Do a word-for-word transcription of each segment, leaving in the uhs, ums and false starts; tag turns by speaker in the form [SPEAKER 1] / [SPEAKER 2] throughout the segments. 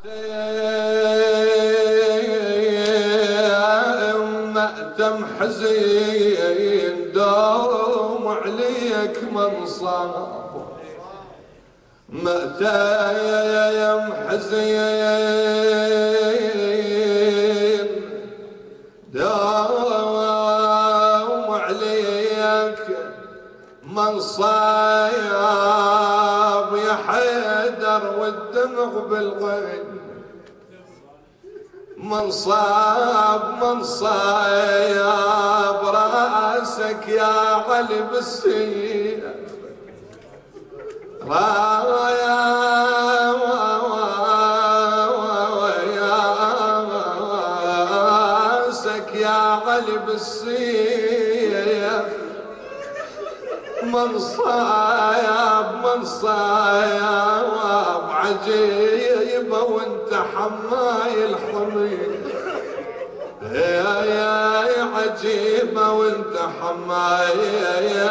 [SPEAKER 1] مأتم حزين دوم عليك منصاب، مأتم حزين دوم عليك منصاب يا حيدر والدمع بالغين، منصاب منصاب راسك يا علي بالسيف، رايا راسك يا علي بالسيف، منصاب منصاب عجيبة وانت حماي الحميد، يا يا عجيبة وانت حماي يا يا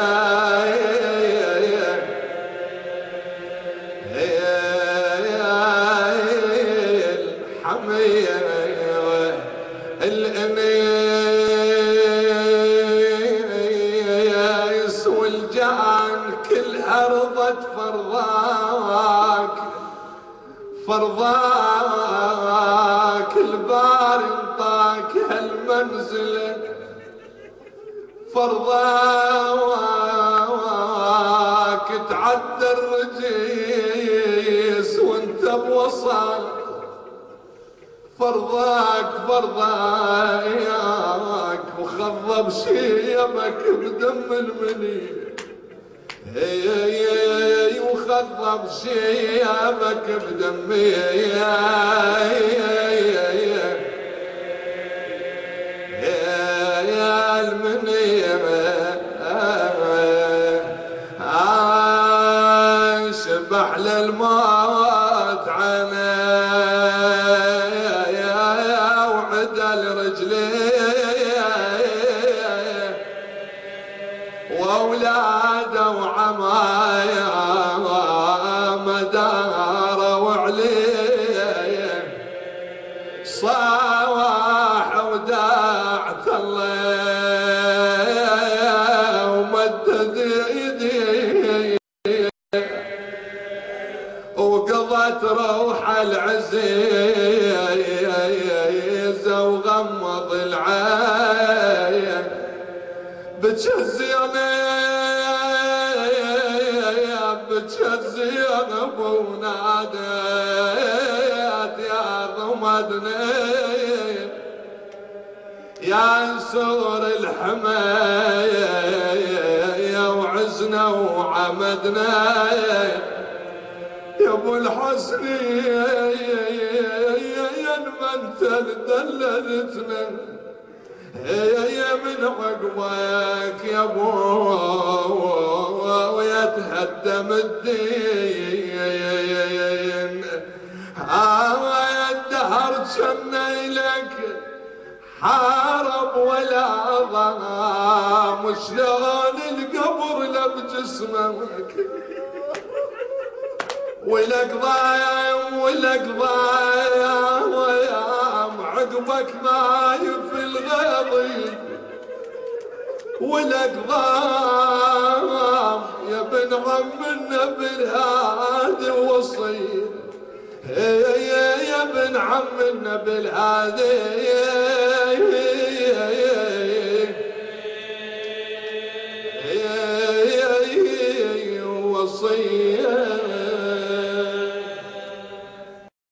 [SPEAKER 1] الحمية الانيس والجان كل أرضة فرضاك فرضاك البار انطاك هالمنزل، فرضاك تعدى الرجيس وانت بوصل، فرضاك فرضاك وخضب شيبك بدم المنيه، هي وخضب شيبك بدمي يا المنيه، شبح للموت عنا وعدل رجلي واولاده وعمايا مداروا عليه، صاح وداعت الله ومدد يدي وقضت روح العزيزة وغمض العين، بجى زينب بجى زينب وناديت يا ضمدني يا نسور الحماية وعزنا وعمدنا يا ابو الحسن يا انت دللتنا يا من عقبك يا ابو ويتهدم الدين، يا الدهر جنى لك حارب ولا ظلام، شلون القبر له بجسمك ولك ضايم ولك ضايم ويام عقبك ماي في الغيظ، ولك ضام يا بن عمنا بالهادي وصير، يا بن عمنا بالهادي وصير.